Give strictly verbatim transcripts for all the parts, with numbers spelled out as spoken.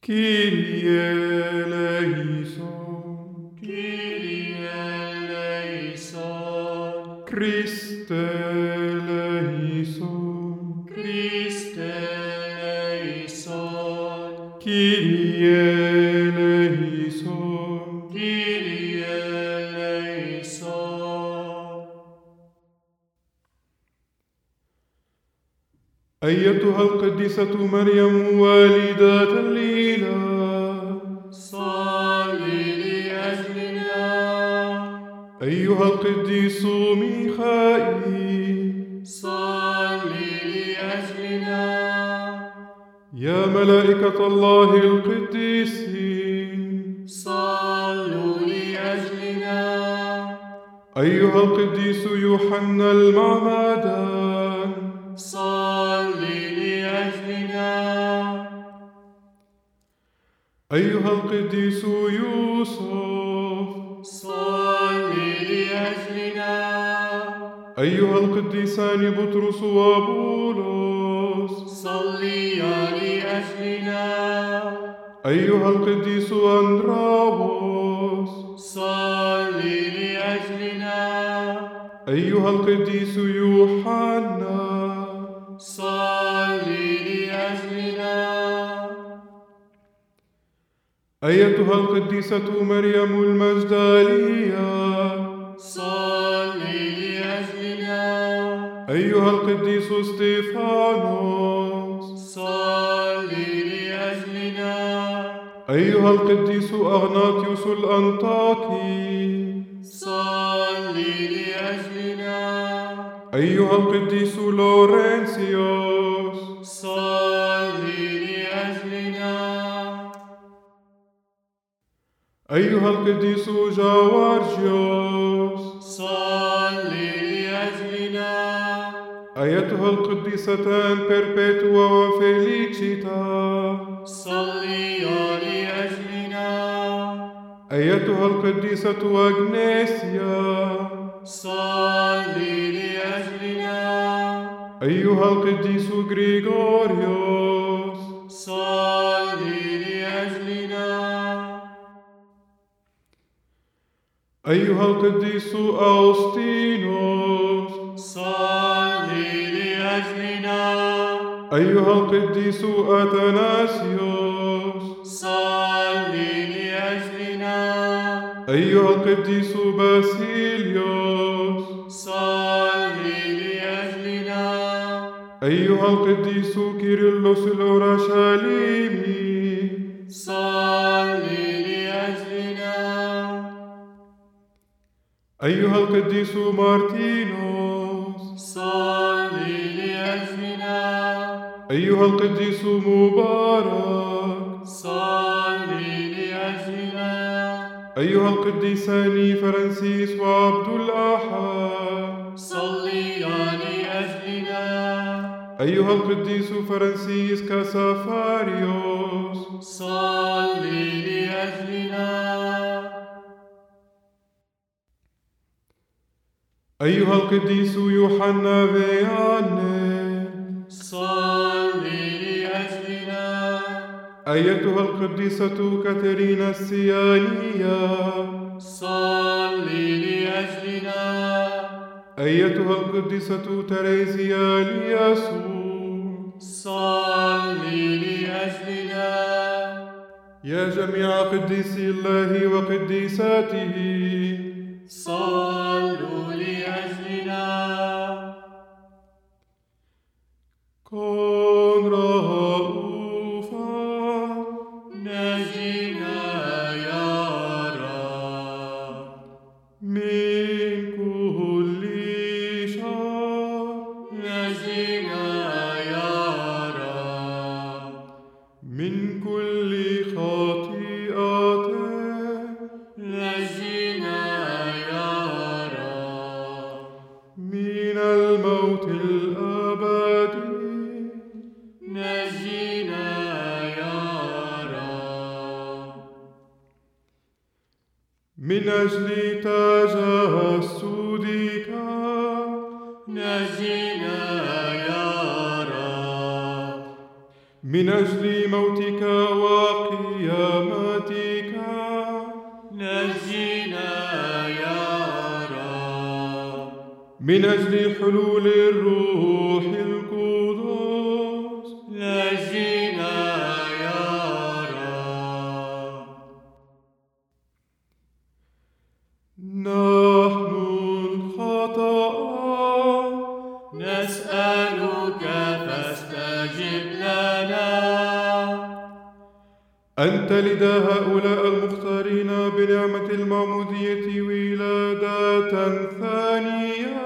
Kyrie eleison, Kyrie eleison, Christe eleison, Christe eleison, Kyrie eleison, Kyrie eleison. أيتها القديسة مريم والدة الإله، صلي لأجلنا. أيها القديس ميخائيل، صلي لأجلنا. يا ملائكة الله القديسين، صلوا لأجلنا. أيها القديس يوحنا المعمدان، صلي لأجلنا. أيها القديس يوسف، صلي لأجلنا. أيها القديسان بطرس وبولس، صليا لأجلنا. أيها القديس أندراوس، صلي لأجلنا. أيها القديس يوحنا، صلي لأجلنا. أيتها القديسة مريم المجدلية، صلي لأجلنا. أيها القديس استيفانوس، صلي لأجلنا. أيها القديس أغناطيوس الأنطاكي، صلي لأجلنا. أيها القديس لورنسيوس، صلي لأجلنا. أيها القديس جوارجيوس، صلي لأجلنا. أيتها القديستان بيربيتوا وفيليتشيتا، صليا لأجلنا. أيتها القديسة أغنيسيا، صلي لأجلنا. أيها القديس غريغوريوس، صلي لأجلنا. أيها القديس أوسطينوس، صلي لأجلنا. أيها القديس أثناسيوس، صلي لأجلنا. أيها القديس باسيليوس، صلي لأجلنا. أيها القديس كيرلس الأورشليمي، صلي لأجلنا. أيها القديس مارتينوس، صلي لأجلنا. أيها القديس مبارك، صلي لأجلنا. أيها القديسان فرانسيس وعبد الأحد، صليا لأجلنا. أيها القديس فرانسيس كاسافاريوس، صلي لأجلنا. أيها القديس يوحنا فياني، صلي لأجلنا. أيتها القديسة كاترينا السيانية، صلي لأجلنا. أيتها القديسة تريزيا ليسوع، صلي لأجلنا. يا جميع قديسي الله وقديساته، صلوا لأجلنا. كن رؤوفا نجنا يا رب من كل شر، نجنا يا رب من كل خطيئة، نجنا يا رب من الموت الأبدي، نجنا يا رب من أجل تجسدك، نجنا يا رب من أجل موتك وقيامتك نجنا يا رب. من أجل حلول الروح القدس نجنا يا رب. نحن الخطأ نسألك فاستجب لنا. أن تلد هؤلاء المختارين بنعمة المعمودية ولادة ثانية.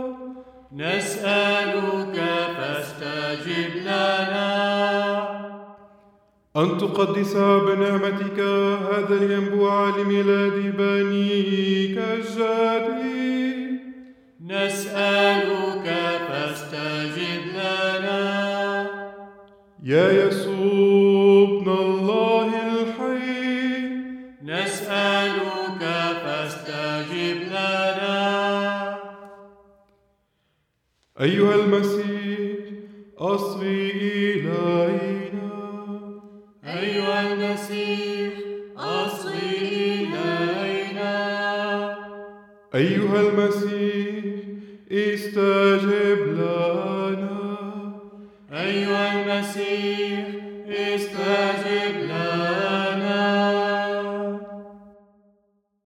نسألك فاستجب لنا. أن تقدس بنعمتك هذا الينبوع لميلاد بنيك الجديد. نسألك فاستجب لنا. يا يسوع ابن الله الحي نسألك فاستجب لنا. أيها المسيح أصغي إلينا. أيها المسيح أصغي إلينا. أيها المسيح استجب لنا. أيها المسيح